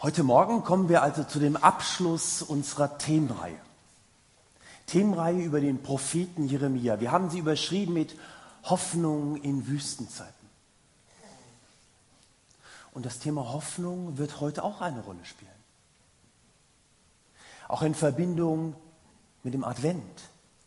Heute Morgen kommen wir also zu dem Abschluss unserer Themenreihe. Themenreihe über den Propheten Jeremia. Wir haben sie überschrieben mit Hoffnung in Wüstenzeiten. Und das Thema Hoffnung wird heute auch eine Rolle spielen. Auch in Verbindung mit dem Advent.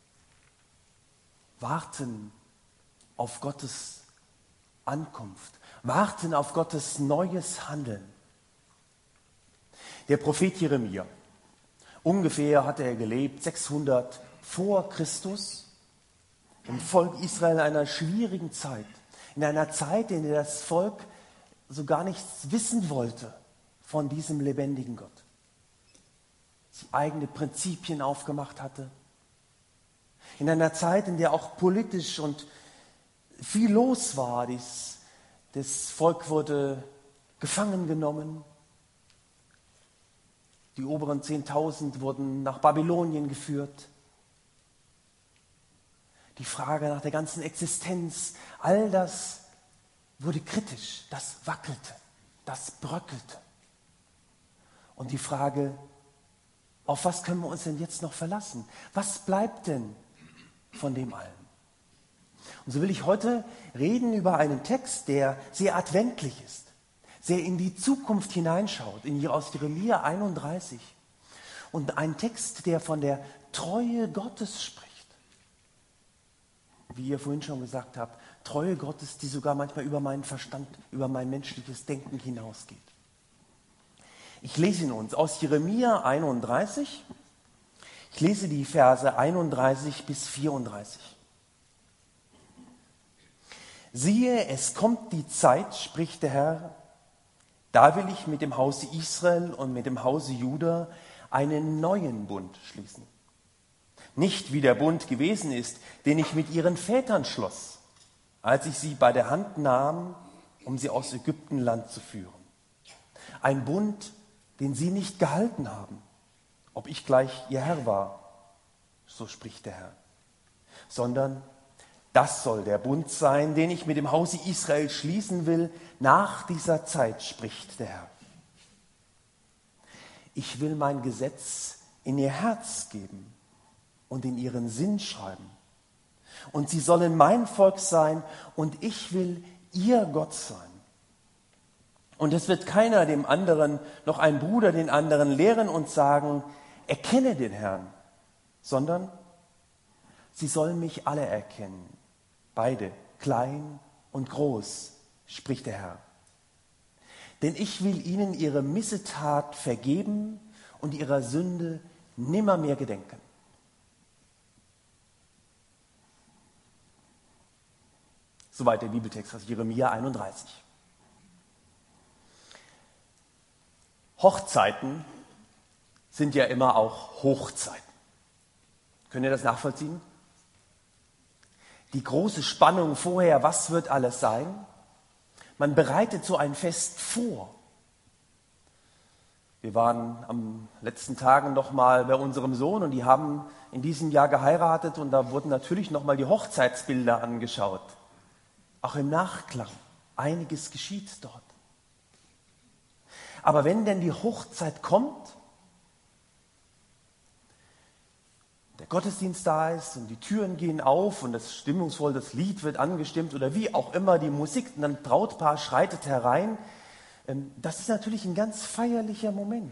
Warten auf Gottes Ankunft. Warten auf Gottes neues Handeln. Der Prophet Jeremia, ungefähr hatte er gelebt, 600 vor Christus, im Volk Israel in einer schwierigen Zeit. In einer Zeit, in der das Volk so gar nichts wissen wollte von diesem lebendigen Gott. Sie eigene Prinzipien aufgemacht hatte. In einer Zeit, in der auch politisch und viel los war. Das Volk wurde gefangen genommen. Die oberen 10.000 wurden nach Babylonien geführt. Die Frage nach der ganzen Existenz, all das wurde kritisch, das wackelte, das bröckelte. Und die Frage, auf was können wir uns denn jetzt noch verlassen? Was bleibt denn von dem allen? Und so will ich heute reden über einen Text, der sehr adventlich ist, sehr in die Zukunft hineinschaut, aus Jeremia 31. Und ein Text, der von der Treue Gottes spricht. Wie ihr vorhin schon gesagt habt, Treue Gottes, die sogar manchmal über meinen Verstand, über mein menschliches Denken hinausgeht. Ich lese ihn uns aus Jeremia 31. Ich lese die Verse 31 bis 34. Siehe, es kommt die Zeit, spricht der Herr, da will ich mit dem Hause Israel und mit dem Hause Juda einen neuen Bund schließen. Nicht wie der Bund gewesen ist, den ich mit ihren Vätern schloss, als ich sie bei der Hand nahm, um sie aus Ägyptenland zu führen. Ein Bund, den sie nicht gehalten haben, ob ich gleich ihr Herr war, so spricht der Herr. Sondern das soll der Bund sein, den ich mit dem Hause Israel schließen will, nach dieser Zeit, spricht der Herr. Ich will mein Gesetz in ihr Herz geben und in ihren Sinn schreiben. Und sie sollen mein Volk sein und ich will ihr Gott sein. Und es wird keiner dem anderen, noch ein Bruder den anderen lehren und sagen, erkenne den Herrn, sondern sie sollen mich alle erkennen, beide, klein und groß, spricht der Herr. Denn ich will ihnen ihre Missetat vergeben und ihrer Sünde nimmermehr gedenken. Soweit der Bibeltext aus Jeremia 31. Hochzeiten sind ja immer auch Hochzeiten. Könnt ihr das nachvollziehen? Die große Spannung vorher, was wird alles sein? Man bereitet so ein Fest vor. Wir waren am letzten Tagen noch mal bei unserem Sohn und die haben in diesem Jahr geheiratet und da wurden natürlich noch mal die Hochzeitsbilder angeschaut. Auch im Nachklang. Einiges geschieht dort. Aber wenn denn die Hochzeit kommt, der Gottesdienst da ist und die Türen gehen auf und das stimmungsvoll, das Lied wird angestimmt oder wie auch immer die Musik, und dann Brautpaar schreitet herein, das ist natürlich ein ganz feierlicher Moment.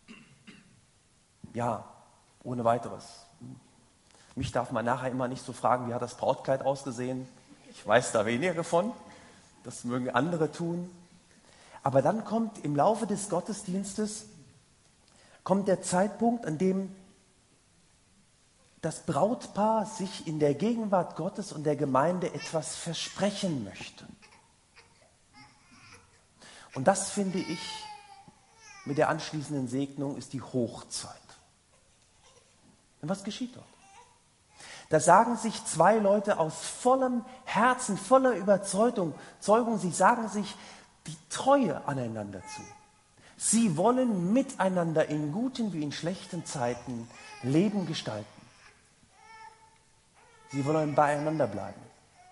Ja, ohne weiteres. Mich darf man nachher immer nicht so fragen, wie hat das Brautkleid ausgesehen? Ich weiß da weniger von, das mögen andere tun. Aber dann kommt im Laufe des Gottesdienstes der Zeitpunkt, an dem das Brautpaar sich in der Gegenwart Gottes und der Gemeinde etwas versprechen möchte. Und das, finde ich, mit der anschließenden Segnung ist die Hochzeit. Und was geschieht dort? Da sagen sich zwei Leute aus vollem Herzen, voller Überzeugung, sie sagen sich die Treue aneinander zu. Sie wollen miteinander in guten wie in schlechten Zeiten Leben gestalten. Sie wollen beieinander bleiben.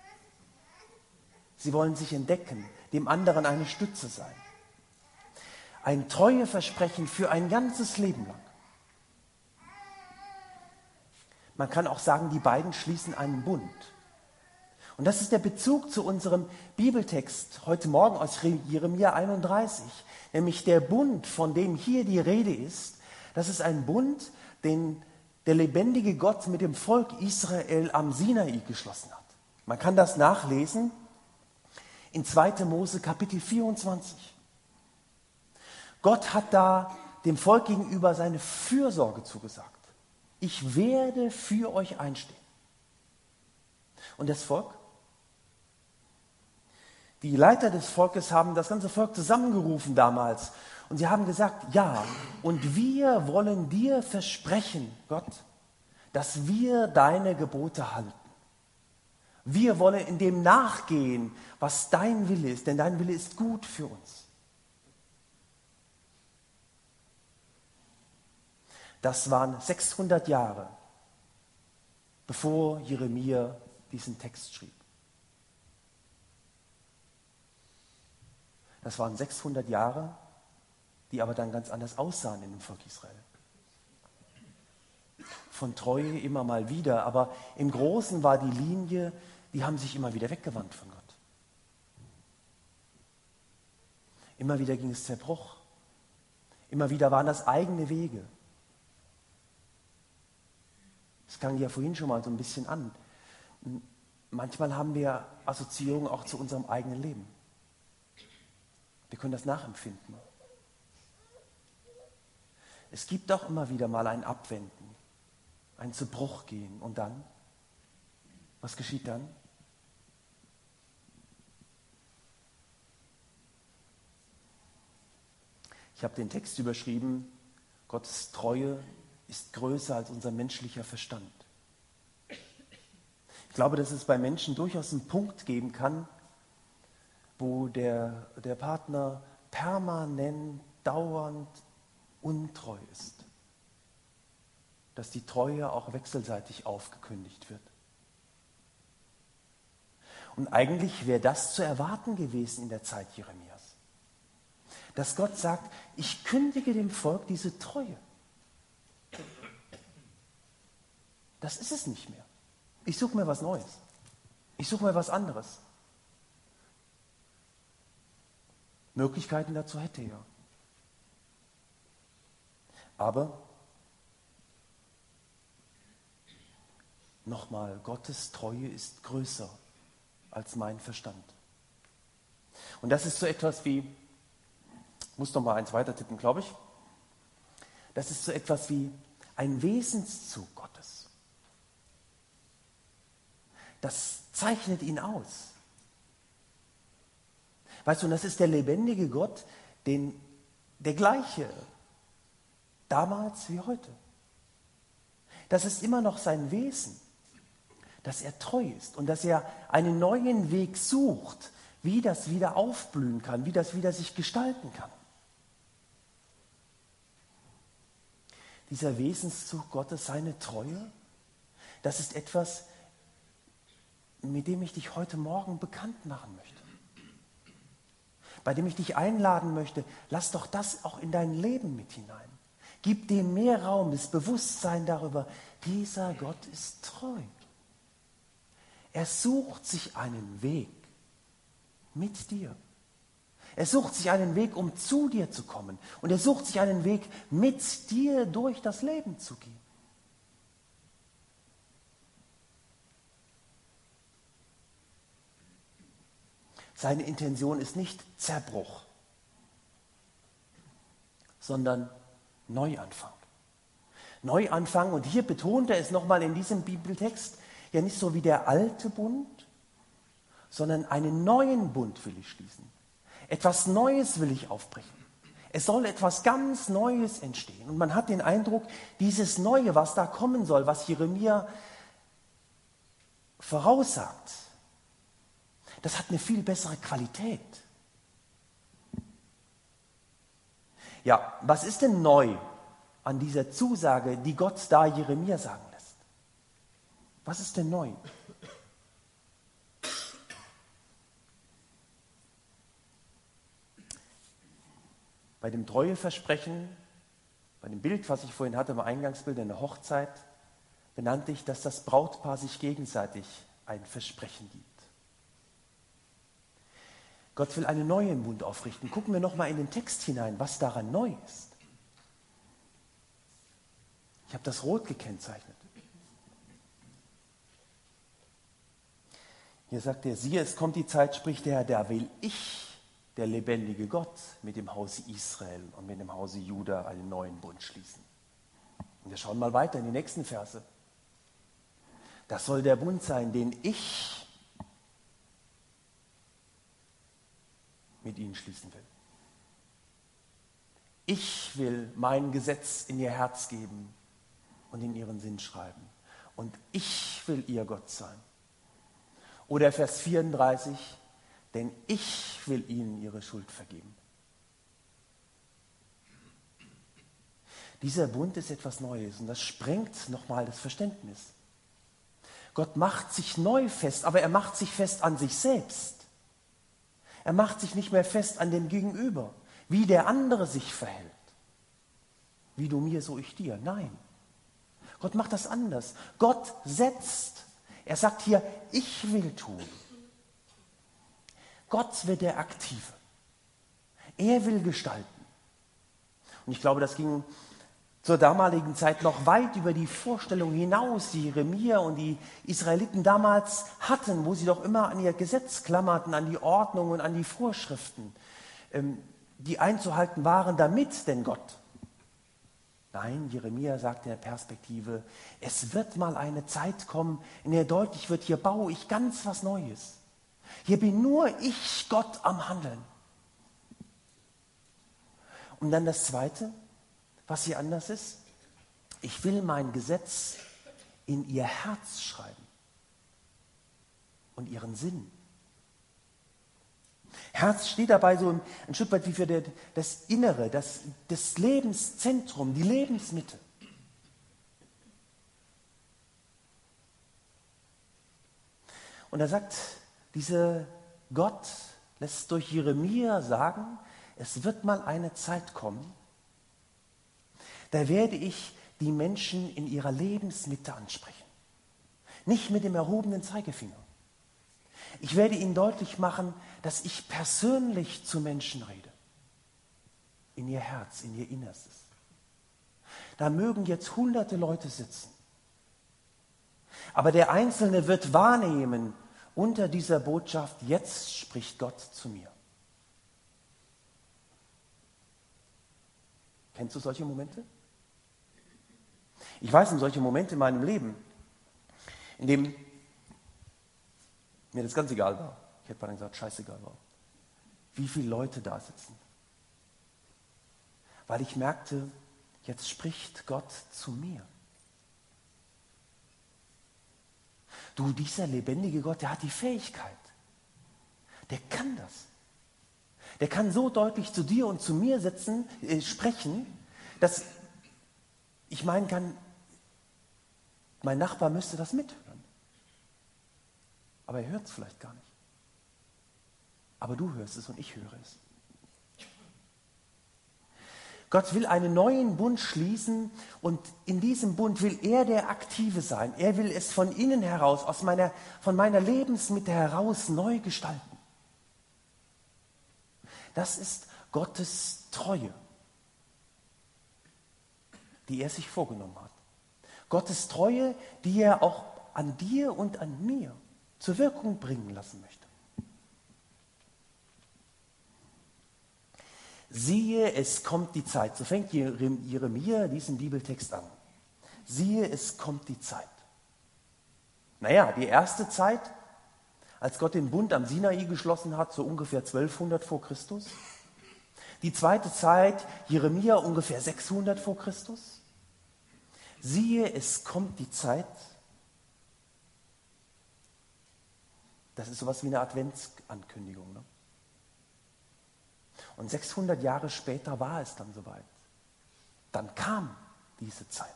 Sie wollen sich entdecken, dem anderen eine Stütze sein. Ein Treueversprechen für ein ganzes Leben lang. Man kann auch sagen, die beiden schließen einen Bund. Und das ist der Bezug zu unserem Bibeltext heute Morgen aus Jeremia 31. Nämlich der Bund, von dem hier die Rede ist, das ist ein Bund, den der lebendige Gott mit dem Volk Israel am Sinai geschlossen hat. Man kann das nachlesen in 2. Mose Kapitel 24. Gott hat da dem Volk gegenüber seine Fürsorge zugesagt. Ich werde für euch einstehen. Und das Volk? Die Leiter des Volkes haben das ganze Volk zusammengerufen damals. Und sie haben gesagt, ja, und wir wollen dir versprechen, Gott, dass wir deine Gebote halten. Wir wollen in dem nachgehen, was dein Wille ist, denn dein Wille ist gut für uns. Das waren 600 Jahre, bevor Jeremia diesen Text schrieb. Das waren 600 Jahre, die aber dann ganz anders aussahen in dem Volk Israel. Von Treue immer mal wieder, aber im Großen war die Linie, die haben sich immer wieder weggewandt von Gott. Immer wieder ging es Zerbruch. Immer wieder waren das eigene Wege. Das klang ja vorhin schon mal so ein bisschen an. Manchmal haben wir Assoziierungen auch zu unserem eigenen Leben. Wir können das nachempfinden. Es gibt auch immer wieder mal ein Abwenden, ein zu Bruch gehen. Und dann? Was geschieht dann? Ich habe den Text überschrieben, Gottes Treue ist größer als unser menschlicher Verstand. Ich glaube, dass es bei Menschen durchaus einen Punkt geben kann, wo der Partner permanent, dauernd untreu ist. Dass die Treue auch wechselseitig aufgekündigt wird. Und eigentlich wäre das zu erwarten gewesen in der Zeit Jeremias. Dass Gott sagt, ich kündige dem Volk diese Treue. Das ist es nicht mehr. Ich suche mir was Neues. Ich suche mir was anderes. Möglichkeiten dazu hätte er. Aber nochmal, Gottes Treue ist größer als mein Verstand. Und das ist so etwas wie, ich muss noch mal eins weiter tippen, glaube ich. Das ist so etwas wie ein Wesenszug Gottes. Das zeichnet ihn aus. Weißt du, und das ist der lebendige Gott, der gleiche, damals wie heute. Das ist immer noch sein Wesen, dass er treu ist und dass er einen neuen Weg sucht, wie das wieder aufblühen kann, wie das wieder sich gestalten kann. Dieser Wesenszug Gottes, seine Treue, das ist etwas, mit dem ich dich heute Morgen bekannt machen möchte. Bei dem ich dich einladen möchte, lass doch das auch in dein Leben mit hinein. Gib dem mehr Raum, das Bewusstsein darüber, dieser Gott ist treu. Er sucht sich einen Weg mit dir. Er sucht sich einen Weg, um zu dir zu kommen. Und er sucht sich einen Weg, mit dir durch das Leben zu gehen. Seine Intention ist nicht Zerbruch, sondern Neuanfang. Neuanfang, und hier betont er es nochmal in diesem Bibeltext, ja nicht so wie der alte Bund, sondern einen neuen Bund will ich schließen. Etwas Neues will ich aufbrechen. Es soll etwas ganz Neues entstehen. Und man hat den Eindruck, dieses Neue, was da kommen soll, was Jeremia voraussagt, das hat eine viel bessere Qualität. Ja, was ist denn neu an dieser Zusage, die Gott da Jeremia sagen lässt? Was ist denn neu? Bei dem Treueversprechen, bei dem Bild, was ich vorhin hatte, im Eingangsbild, in der Hochzeit, benannte ich, dass das Brautpaar sich gegenseitig ein Versprechen gibt. Gott will einen neuen Bund aufrichten. Gucken wir nochmal in den Text hinein, was daran neu ist. Ich habe das rot gekennzeichnet. Hier sagt er, siehe, es kommt die Zeit, spricht der Herr, da will ich, der lebendige Gott, mit dem Hause Israel und mit dem Hause Juda einen neuen Bund schließen. Und wir schauen mal weiter in die nächsten Verse. Das soll der Bund sein, den ich mit ihnen schließen will. Ich will mein Gesetz in ihr Herz geben und in ihren Sinn schreiben. Und ich will ihr Gott sein. Oder Vers 34, denn ich will ihnen ihre Schuld vergeben. Dieser Bund ist etwas Neues und das sprengt nochmal das Verständnis. Gott macht sich neu fest, aber er macht sich fest an sich selbst. Er macht sich nicht mehr fest an dem Gegenüber, wie der andere sich verhält. Wie du mir, so ich dir. Nein, Gott macht das anders. Gott setzt. Er sagt hier, ich will tun. Gott wird der Aktive. Er will gestalten. Und ich glaube, das ging zur damaligen Zeit noch weit über die Vorstellung hinaus, die Jeremia und die Israeliten damals hatten, wo sie doch immer an ihr Gesetz klammerten, an die Ordnung und an die Vorschriften, die einzuhalten waren, damit denn Gott. Nein, Jeremia sagt in der Perspektive, es wird mal eine Zeit kommen, in der deutlich wird, hier baue ich ganz was Neues. Hier bin nur ich, Gott, am Handeln. Und dann das Zweite, was hier anders ist, ich will mein Gesetz in ihr Herz schreiben und ihren Sinn. Herz steht dabei so ein Stück weit wie für das Innere, das Lebenszentrum, die Lebensmitte. Und er sagt, dieser Gott lässt durch Jeremia sagen, es wird mal eine Zeit kommen, da werde ich die Menschen in ihrer Lebensmitte ansprechen. Nicht mit dem erhobenen Zeigefinger. Ich werde ihnen deutlich machen, dass ich persönlich zu Menschen rede. In ihr Herz, in ihr Innerstes. Da mögen jetzt hunderte Leute sitzen. Aber der Einzelne wird wahrnehmen, unter dieser Botschaft, jetzt spricht Gott zu mir. Kennst du solche Momente? Ich weiß um solche Momente in meinem Leben, in dem mir das ganz egal war. Ich hätte beinahe gesagt, scheißegal war. Wie viele Leute da sitzen. Weil ich merkte, jetzt spricht Gott zu mir. Du, dieser lebendige Gott, der hat die Fähigkeit. Der kann das. Der kann so deutlich zu dir und zu mir sprechen, dass ich meinen kann, mein Nachbar müsste das mithören. Aber er hört es vielleicht gar nicht. Aber du hörst es und ich höre es. Gott will einen neuen Bund schließen und in diesem Bund will er der Aktive sein. Er will es von innen heraus, von meiner Lebensmitte heraus neu gestalten. Das ist Gottes Treue, die er sich vorgenommen hat. Gottes Treue, die er auch an dir und an mir zur Wirkung bringen lassen möchte. Siehe, es kommt die Zeit. So fängt Jeremia diesen Bibeltext an. Siehe, es kommt die Zeit. Naja, die erste Zeit, als Gott den Bund am Sinai geschlossen hat, so ungefähr 1200 vor Christus. Die zweite Zeit, Jeremia ungefähr 600 vor Christus. Siehe, es kommt die Zeit. Das ist sowas wie eine Adventsankündigung. Ne? Und 600 Jahre später war es dann soweit. Dann kam diese Zeit.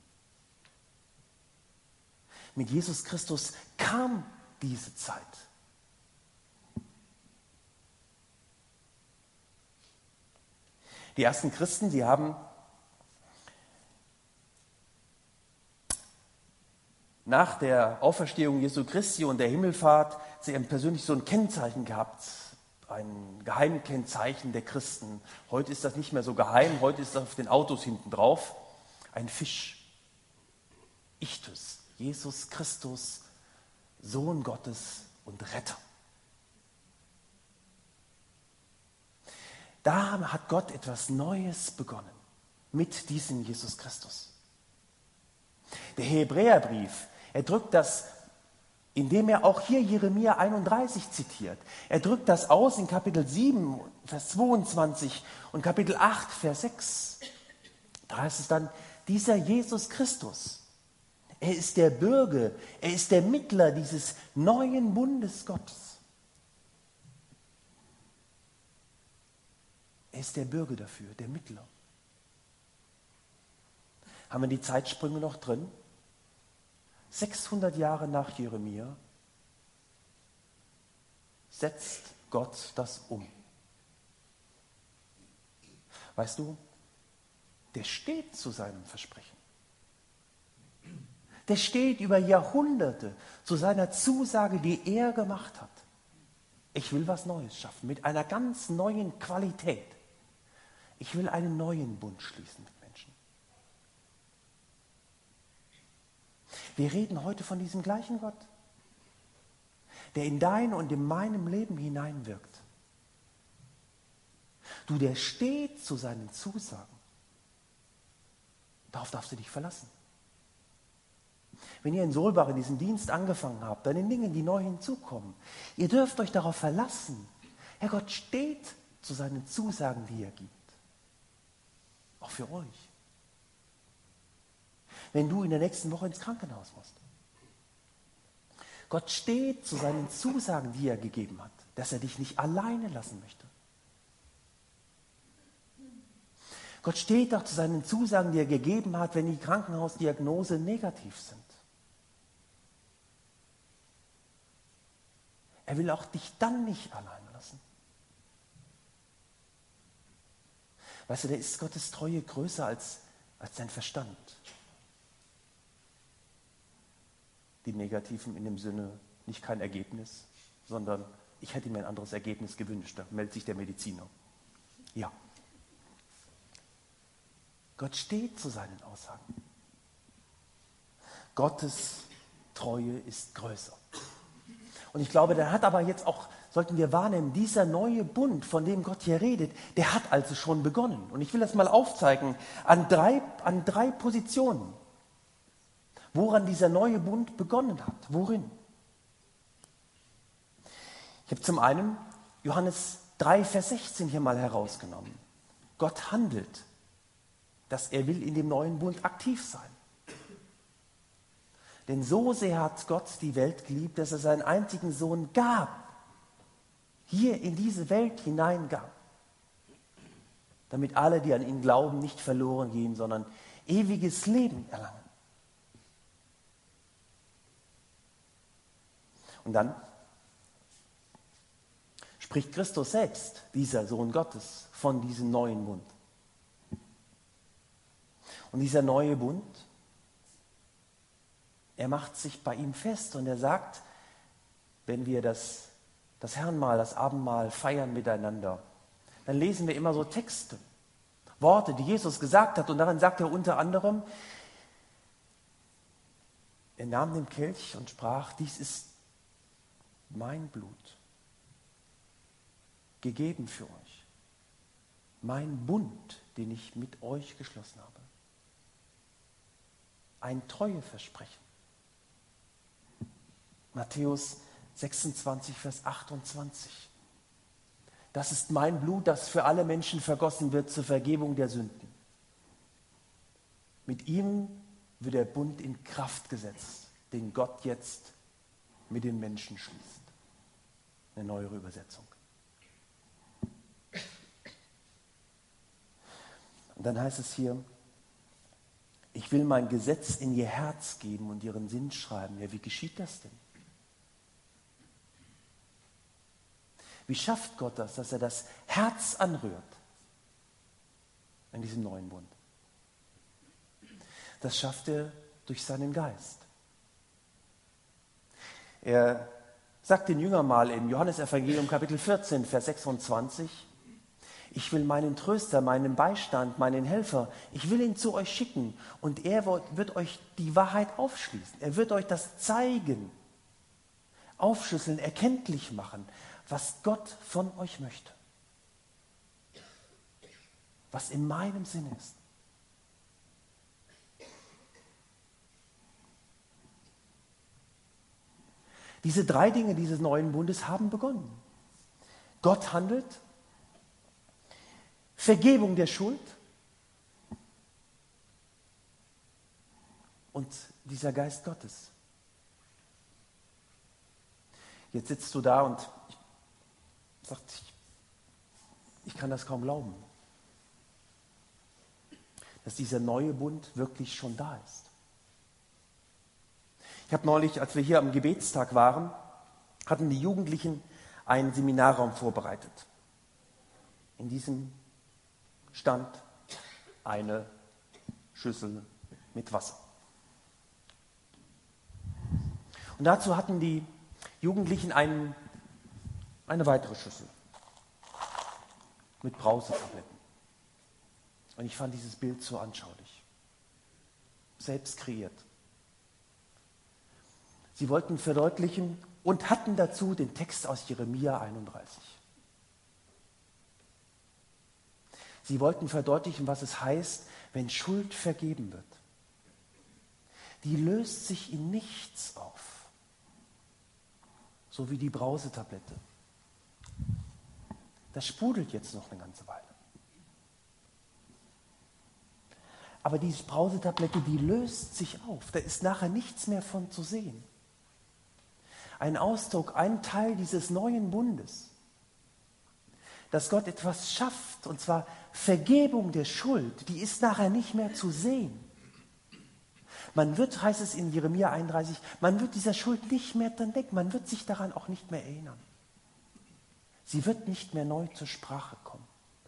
Mit Jesus Christus kam diese Zeit. Die ersten Christen, die haben nach der Auferstehung Jesu Christi und der Himmelfahrt sie haben persönlich so ein Kennzeichen gehabt, ein Geheimkennzeichen der Christen. Heute ist das nicht mehr so geheim, heute ist das auf den Autos hinten drauf. Ein Fisch. Ichthys, Jesus Christus, Sohn Gottes und Retter. Da hat Gott etwas Neues begonnen mit diesem Jesus Christus. Der Hebräerbrief, er drückt das, indem er auch hier Jeremia 31 zitiert. Er drückt das aus in Kapitel 7, Vers 22 und Kapitel 8, Vers 6. Da heißt es dann, dieser Jesus Christus, er ist der Bürger, er ist der Mittler dieses neuen Bundes Gottes. Er ist der Bürger dafür, der Mittler. Haben wir die Zeitsprünge noch drin? 600 Jahre nach Jeremia setzt Gott das um. Weißt du, der steht zu seinem Versprechen. Der steht über Jahrhunderte zu seiner Zusage, die er gemacht hat. Ich will was Neues schaffen, mit einer ganz neuen Qualität. Ich will einen neuen Bund schließen mit Menschen. Wir reden heute von diesem gleichen Gott, der in dein und in meinem Leben hineinwirkt. Du, der steht zu seinen Zusagen. Darauf darfst du dich verlassen. Wenn ihr in Solbach in diesem Dienst angefangen habt, an den Dingen, die neu hinzukommen, ihr dürft euch darauf verlassen. Herr Gott steht zu seinen Zusagen, die er gibt. Auch für euch. Wenn du in der nächsten Woche ins Krankenhaus musst. Gott steht zu seinen Zusagen, die er gegeben hat, dass er dich nicht alleine lassen möchte. Gott steht auch zu seinen Zusagen, die er gegeben hat, wenn die Krankenhausdiagnose negativ sind. Er will auch dich dann nicht allein lassen. Weißt du, da ist Gottes Treue größer als dein Verstand. Die Negativen in dem Sinne nicht kein Ergebnis, sondern ich hätte mir ein anderes Ergebnis gewünscht. Da meldet sich der Mediziner. Ja. Gott steht zu seinen Aussagen. Gottes Treue ist größer. Und ich glaube, der hat aber jetzt auch, sollten wir wahrnehmen, dieser neue Bund, von dem Gott hier redet, der hat also schon begonnen. Und ich will das mal aufzeigen an drei Positionen, woran dieser neue Bund begonnen hat. Worin? Ich habe zum einen Johannes 3, Vers 16 hier mal herausgenommen. Gott handelt, dass er will in dem neuen Bund aktiv sein. Denn so sehr hat Gott die Welt geliebt, dass er seinen einzigen Sohn gab, hier in diese Welt hineingab, damit alle, die an ihn glauben, nicht verloren gehen, sondern ewiges Leben erlangen. Und dann spricht Christus selbst, dieser Sohn Gottes, von diesem neuen Bund. Und dieser neue Bund, er macht sich bei ihm fest und er sagt, wenn wir das Herrenmahl, das Abendmahl feiern miteinander, dann lesen wir immer so Texte, Worte, die Jesus gesagt hat. Und darin sagt er unter anderem, er nahm den Kelch und sprach, dies ist mein Blut, gegeben für euch, mein Bund, den ich mit euch geschlossen habe. Ein Treueversprechen. Matthäus 26, Vers 28. Das ist mein Blut, das für alle Menschen vergossen wird zur Vergebung der Sünden. Mit ihm wird der Bund in Kraft gesetzt, den Gott jetzt mit den Menschen schließt. Eine neuere Übersetzung. Und dann heißt es hier, ich will mein Gesetz in ihr Herz geben und ihren Sinn schreiben. Ja, wie geschieht das denn? Wie schafft Gott das, dass er das Herz anrührt? in diesem neuen Bund. Das schafft er durch seinen Geist. Er sagt den Jüngern mal im Johannesevangelium Kapitel 14, Vers 26, ich will meinen Tröster, meinen Beistand, meinen Helfer, ich will ihn zu euch schicken und er wird euch die Wahrheit aufschließen. Er wird euch das zeigen, aufschlüsseln, erkenntlich machen, was Gott von euch möchte. Was in meinem Sinn ist. Diese 3 Dinge dieses neuen Bundes haben begonnen. Gott handelt, Vergebung der Schuld und dieser Geist Gottes. Jetzt sitzt du da und sagst, ich kann das kaum glauben, dass dieser neue Bund wirklich schon da ist. Ich habe neulich, als wir hier am Gebetstag waren, hatten die Jugendlichen einen Seminarraum vorbereitet. In diesem stand eine Schüssel mit Wasser. Und dazu hatten die Jugendlichen eine weitere Schüssel mit Brausetabletten. Und ich fand dieses Bild so anschaulich. Selbst kreiert. Sie wollten verdeutlichen und hatten dazu den Text aus Jeremia 31. Sie wollten verdeutlichen, was es heißt, wenn Schuld vergeben wird. Die löst sich in nichts auf, so wie die Brausetablette. Das sprudelt jetzt noch eine ganze Weile. Aber diese Brausetablette, die löst sich auf. Da ist nachher nichts mehr von zu sehen. Ein Ausdruck, ein Teil dieses neuen Bundes, dass Gott etwas schafft, und zwar Vergebung der Schuld, die ist nachher nicht mehr zu sehen. Man wird, heißt es in Jeremia 31, man wird dieser Schuld nicht mehr dran denken, man wird sich daran auch nicht mehr erinnern. Sie wird nicht mehr neu zur Sprache kommen.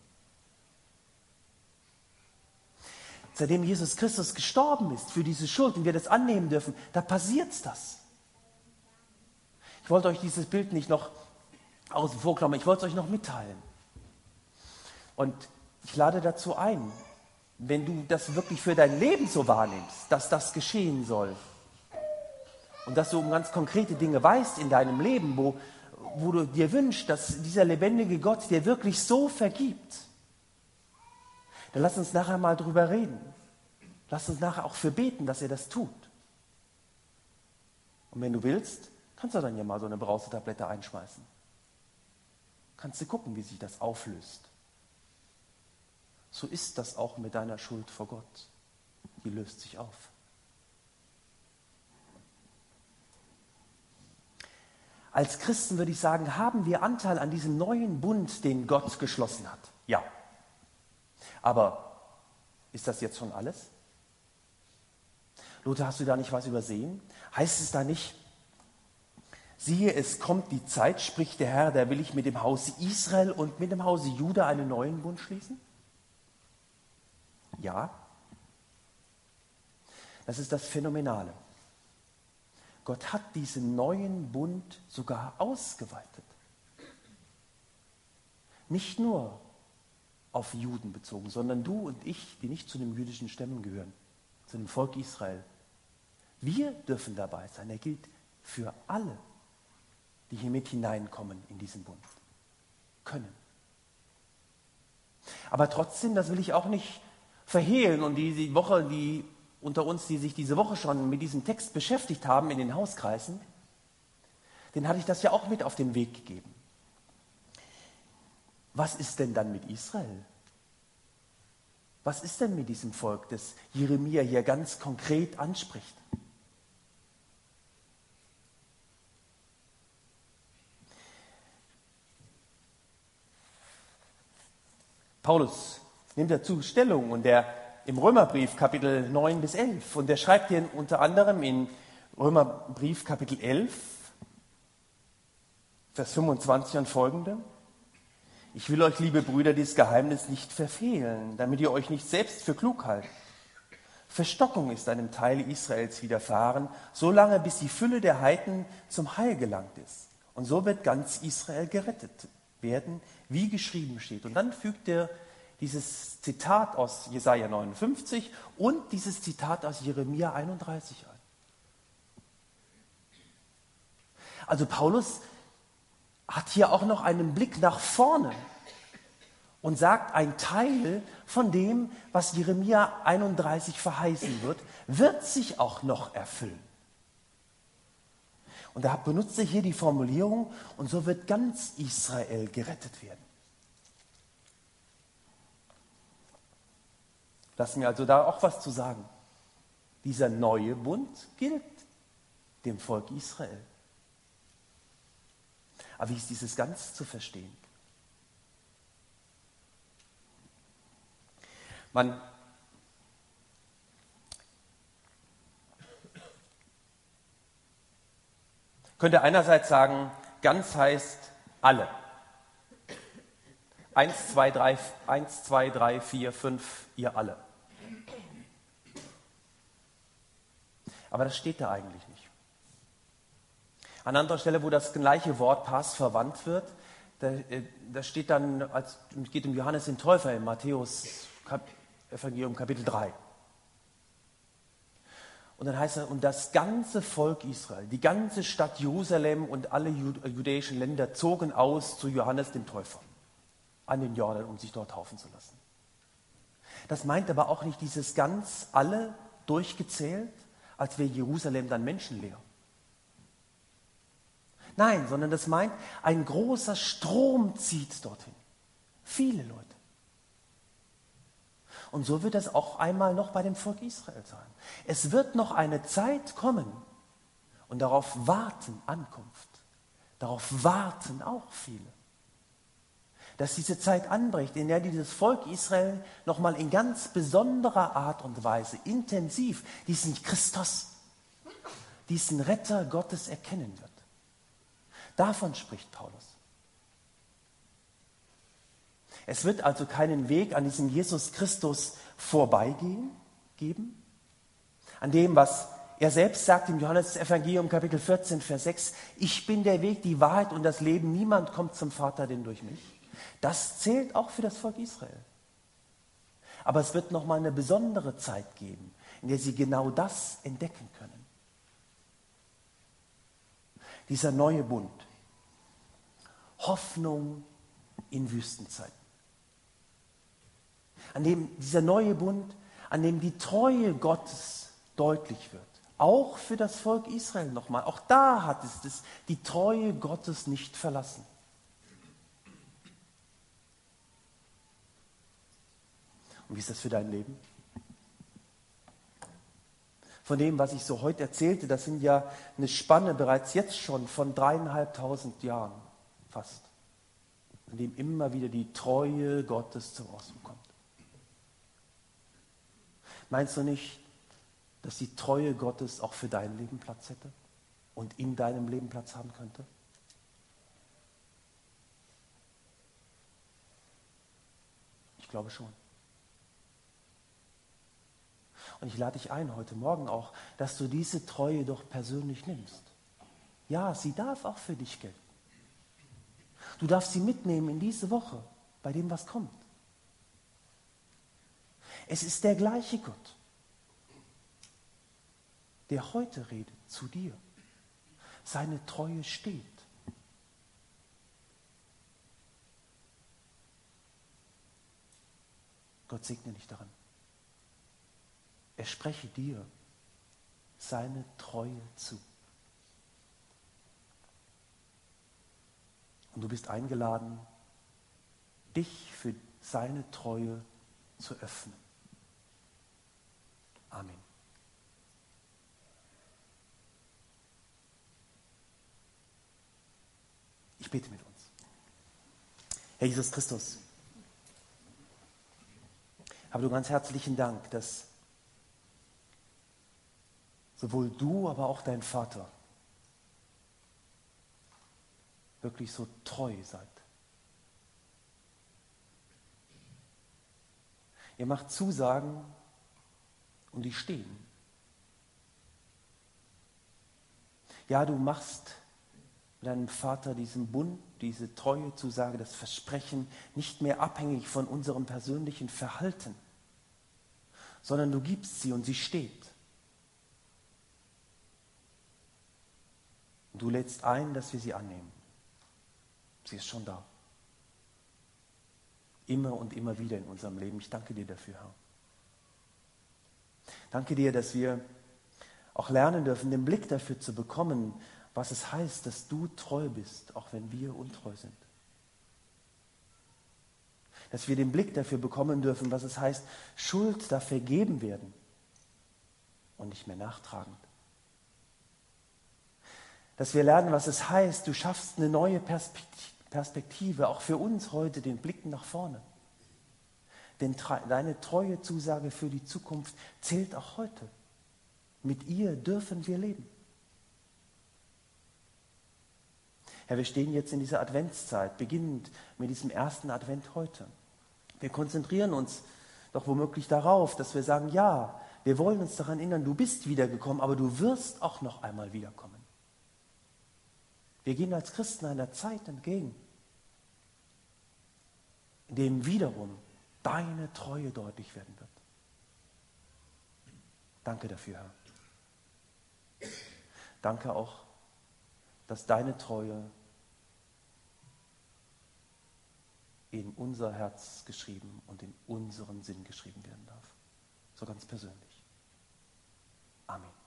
Seitdem Jesus Christus gestorben ist für diese Schuld und wir das annehmen dürfen, da passiert das. Ich wollte euch dieses Bild nicht noch außen vor klammern, ich wollte es euch noch mitteilen. Und ich lade dazu ein, wenn du das wirklich für dein Leben so wahrnimmst, dass das geschehen soll und dass du um ganz konkrete Dinge weißt in deinem Leben, wo du dir wünschst, dass dieser lebendige Gott dir wirklich so vergibt, dann lass uns nachher mal drüber reden. Lass uns nachher auch für beten, dass er das tut. Und wenn du willst, kannst du dann ja mal so eine Brausetablette einschmeißen. Kannst du gucken, wie sich das auflöst. So ist das auch mit deiner Schuld vor Gott. Die löst sich auf. Als Christen würde ich sagen, haben wir Anteil an diesem neuen Bund, den Gott geschlossen hat. Ja. Aber ist das jetzt schon alles? Lothar, hast du da nicht was übersehen? Heißt es da nicht, siehe, es kommt die Zeit, spricht der Herr, da will ich mit dem Hause Israel und mit dem Hause Juda einen neuen Bund schließen? Ja. Das ist das Phänomenale. Gott hat diesen neuen Bund sogar ausgeweitet. Nicht nur auf Juden bezogen, sondern du und ich, die nicht zu den jüdischen Stämmen gehören, zu dem Volk Israel. Wir dürfen dabei sein. Er gilt für alle, die hier mit hineinkommen in diesen Bund. Können. Aber trotzdem, das will ich auch nicht verhehlen, und die Woche, die unter uns, die sich diese Woche schon mit diesem Text beschäftigt haben in den Hauskreisen, denen hatte ich das ja auch mit auf den Weg gegeben. Was ist denn dann mit Israel? Was ist denn mit diesem Volk, das Jeremia hier ganz konkret anspricht? Paulus nimmt dazu Stellung, und der im Römerbrief Kapitel 9 bis 11, und der schreibt hier unter anderem in Römerbrief Kapitel 11, Vers 25 und folgende: Ich will euch, liebe Brüder, dieses Geheimnis nicht verfehlen, damit ihr euch nicht selbst für klug haltet. Verstockung ist einem Teil Israels widerfahren, solange bis die Fülle der Heiden zum Heil gelangt ist. Und so wird ganz Israel gerettet werden, wie geschrieben steht. Und dann fügt er dieses Zitat aus Jesaja 59 und dieses Zitat aus Jeremia 31 ein. Also Paulus hat hier auch noch einen Blick nach vorne und sagt, ein Teil von dem, was Jeremia 31 verheißen wird sich auch noch erfüllen. Und da benutzt er hier die Formulierung, und so wird ganz Israel gerettet werden. Lass mir also da auch was zu sagen. Dieser neue Bund gilt dem Volk Israel. Aber wie ist dieses ganz zu verstehen? Man könnte einerseits sagen, ganz heißt alle. 1, 2, 3, 4, 5, ihr alle. Aber das steht da eigentlich nicht. An anderer Stelle, wo das gleiche Wort Pas verwandt wird, da steht dann, es geht um Johannes den Täufer in Matthäus Evangelium Kapitel 3. Und dann heißt es, und das ganze Volk Israel, die ganze Stadt Jerusalem und alle judäischen Länder zogen aus zu Johannes dem Täufer an den Jordan, um sich dort taufen zu lassen. Das meint aber auch nicht dieses ganz alle durchgezählt, als wäre Jerusalem dann menschenleer. Nein, sondern das meint, ein großer Strom zieht dorthin. Viele Leute. Und so wird das auch einmal noch bei dem Volk Israel sein. Es wird noch eine Zeit kommen und darauf warten Ankunft. Darauf warten auch viele. Dass diese Zeit anbricht, in der dieses Volk Israel nochmal in ganz besonderer Art und Weise intensiv diesen Christus, diesen Retter Gottes erkennen wird. Davon spricht Paulus. Es wird also keinen Weg an diesem Jesus Christus geben, an dem, was er selbst sagt im Johannes-Evangelium Kapitel 14, Vers 6, ich bin der Weg, die Wahrheit und das Leben, niemand kommt zum Vater denn durch mich. Das zählt auch für das Volk Israel. Aber es wird nochmal eine besondere Zeit geben, in der sie genau das entdecken können. Dieser neue Bund. Hoffnung in Wüstenzeiten. An dem dieser neue Bund, an dem die Treue Gottes deutlich wird. Auch für das Volk Israel nochmal. Auch da hat es die Treue Gottes nicht verlassen. Und wie ist das für dein Leben? Von dem, was ich so heute erzählte, das sind ja eine Spanne bereits jetzt schon von 3.500 Jahren fast, in dem immer wieder die Treue Gottes zum Ausdruck kommt. Meinst du nicht, dass die Treue Gottes auch für dein Leben Platz hätte und in deinem Leben Platz haben könnte? Ich glaube schon. Und ich lade dich ein, heute Morgen auch, dass du diese Treue doch persönlich nimmst. Ja, sie darf auch für dich gelten. Du darfst sie mitnehmen in diese Woche, bei dem, was kommt. Es ist der gleiche Gott, der heute redet zu dir. Seine Treue steht. Gott segne dich daran. Er spreche dir seine Treue zu. Und du bist eingeladen, dich für seine Treue zu öffnen. Amen. Ich bete mit uns. Herr Jesus Christus, habe du ganz herzlichen Dank, dass sowohl du, aber auch dein Vater wirklich so treu seid. Ihr macht Zusagen und die stehen. Ja, du machst mit deinem Vater diesen Bund, diese Treuezusage, das Versprechen nicht mehr abhängig von unserem persönlichen Verhalten, sondern du gibst sie und sie steht. Und du lädst ein, dass wir sie annehmen. Sie ist schon da. Immer und immer wieder in unserem Leben. Ich danke dir dafür, Herr. Danke dir, dass wir auch lernen dürfen, den Blick dafür zu bekommen, was es heißt, dass du treu bist, auch wenn wir untreu sind. Dass wir den Blick dafür bekommen dürfen, was es heißt, Schuld darf vergeben werden und nicht mehr nachtragend. Dass wir lernen, was es heißt, du schaffst eine neue Perspektive, auch für uns heute, den Blick nach vorne. Denn deine treue Zusage für die Zukunft zählt auch heute. Mit ihr dürfen wir leben. Herr, wir stehen jetzt in dieser Adventszeit, beginnend mit diesem ersten Advent heute. Wir konzentrieren uns doch womöglich darauf, dass wir sagen, ja, wir wollen uns daran erinnern, du bist wiedergekommen, aber du wirst auch noch einmal wiederkommen. Wir gehen als Christen einer Zeit entgegen, in dem wiederum deine Treue deutlich werden wird. Danke dafür, Herr. Danke auch, dass deine Treue in unser Herz geschrieben und in unseren Sinn geschrieben werden darf. So ganz persönlich. Amen.